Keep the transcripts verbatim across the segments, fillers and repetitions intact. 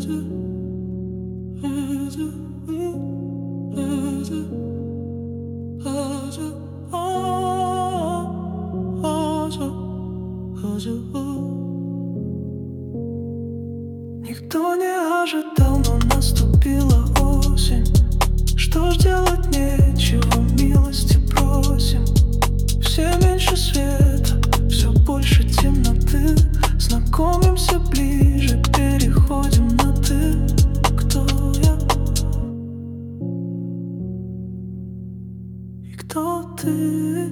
Никто не ожидал, но наступила осень. Что ж делать нечего, милости просим. Все меньше света, все больше темноты. Знакомимся ближе, переходим на ты. Кто я? И кто ты?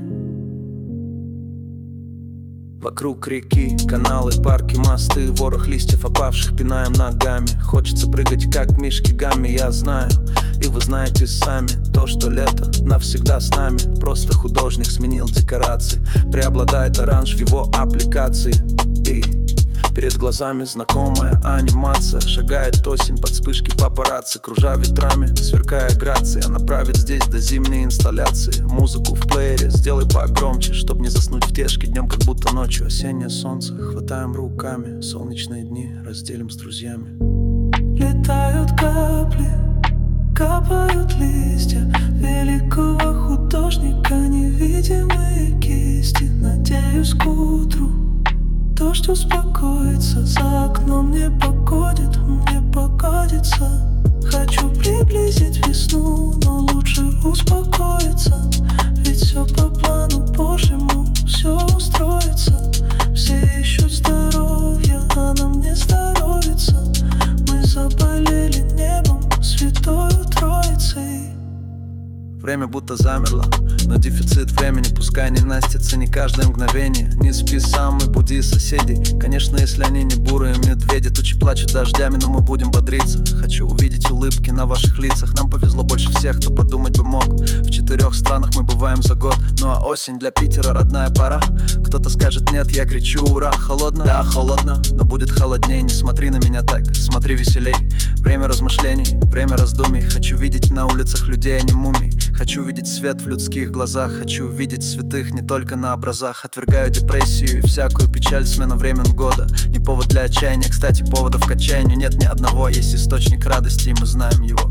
Вокруг реки, каналы, парки, мосты, ворох листьев опавших пинаем ногами. Хочется прыгать, как мишки гамми, я знаю. И вы знаете сами, то, что лето навсегда с нами. Просто художник сменил декорации. Преобладает оранж в его аппликации. И перед глазами знакомая анимация. Шагает осень под вспышки папарацци. Кружа ветрами, сверкая грацией. Она правит здесь до зимней инсталляции. Музыку в плеере сделай погромче, чтоб не заснуть в тешке днем, как будто ночью. Осеннее солнце хватаем руками. Солнечные дни разделим с друзьями. Летают капли, капают листья великого художника, невидимые кисти. Надеюсь, к утру дождь успокоится, за окном не погодит, мне погодится. Хочу приблизить весну, но лучше успокоиться, ведь все по плану Божьему, все устроится. Все ищут здоровья, а нам не здоровится. Мы заболели небом, святою Троицей. Время будто замерло, но дефицит времени пускай не настится не каждое мгновение. Не спи сам и буди соседей. Конечно, если они не бурые медведи. Тучи плачут дождями, но мы будем бодриться. Хочу увидеть улыбки на ваших лицах. Нам повезло больше всех, кто подумать бы мог. В четырех странах мы бываем за год. Ну а осень для Питера родная пора. Кто-то скажет нет, я кричу ура. Холодно? Да, холодно, но будет холодней. Не смотри на меня так, смотри веселей. Время размышлений, время раздумий. Хочу видеть на улицах людей, а не мумий. Хочу видеть свет в людских глазах. Хочу видеть святых не только на образах. Отвергаю депрессию и всякую печаль. Смена времен года не повод для отчаяния. Кстати, поводов к отчаянию нет ни одного. Есть источник радости, и мы знаем его.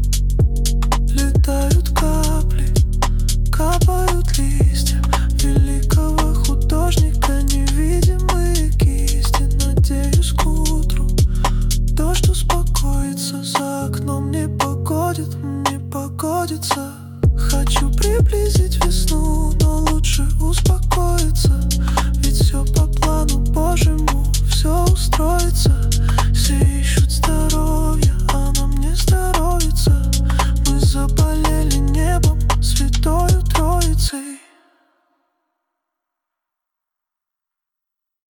Летают капли, капают листья великого художника, невидимые кисти. Надеюсь, к утру дождь успокоится, за окном не погодит, не погодится. Хочу приблизить весну, но лучше успокоиться.